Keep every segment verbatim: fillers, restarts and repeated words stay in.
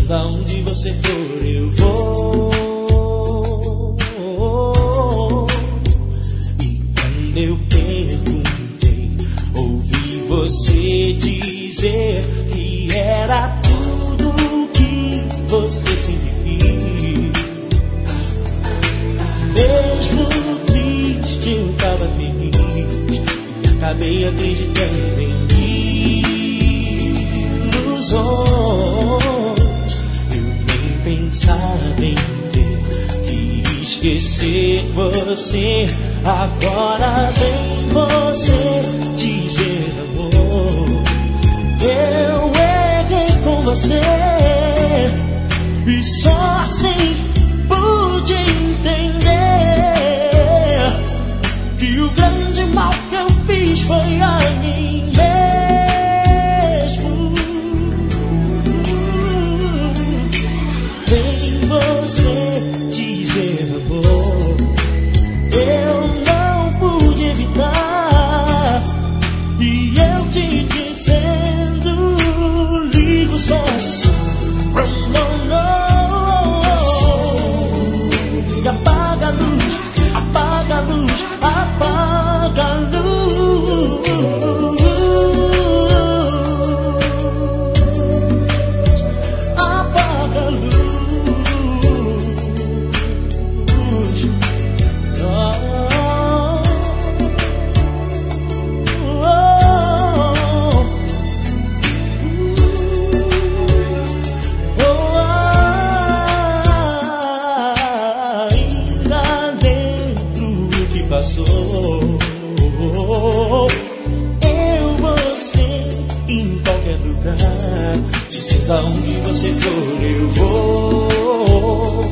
Dizendo aonde você for eu vou. E quando eu perguntei, ouvi você dizer que era tudo que você sempre quis. Mesmo triste eu tava feliz e acabei acreditando em ilusões. Eu nem pensava em ter que esquecer você. Agora vem você dizer amor, eu errei com você e só assim pude entender que o grande mal que eu fiz foi a mim mesmo. Vem você dizer amor, eu não pude evitar, e eu te dizendo, ligo só. Apaga a luz, apaga a luz, apaga a luz. Apaga a luz. Oh, oh, oh, oh. Passou, eu, você, em qualquer lugar, dizendo aonde você for eu vou.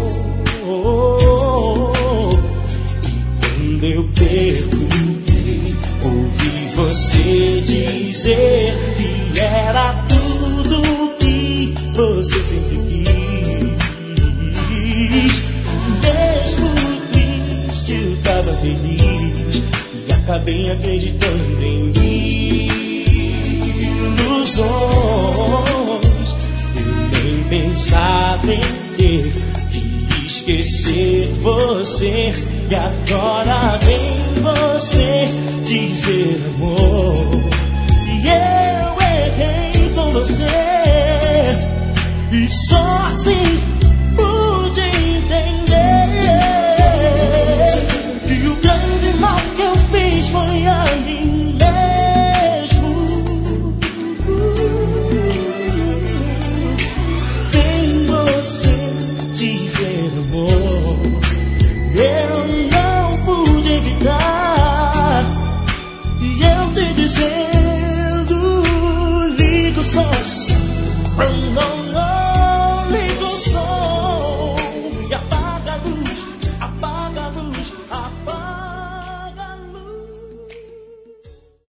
E quando eu perguntei, ouvi você dizer que era tudo que você sempre quis. Mesmo triste eu tava feliz e acabei acreditando em ilusões. Eu nem pensava em ter que esquecer você. E agora vem você dizer amor, e eu errei com você e só assim pude entender que o grande mal que eu fiz foi a mim mesmo. Vem você dizer amor, eu não pude evitar, e eu te dizendo, ligo só, não.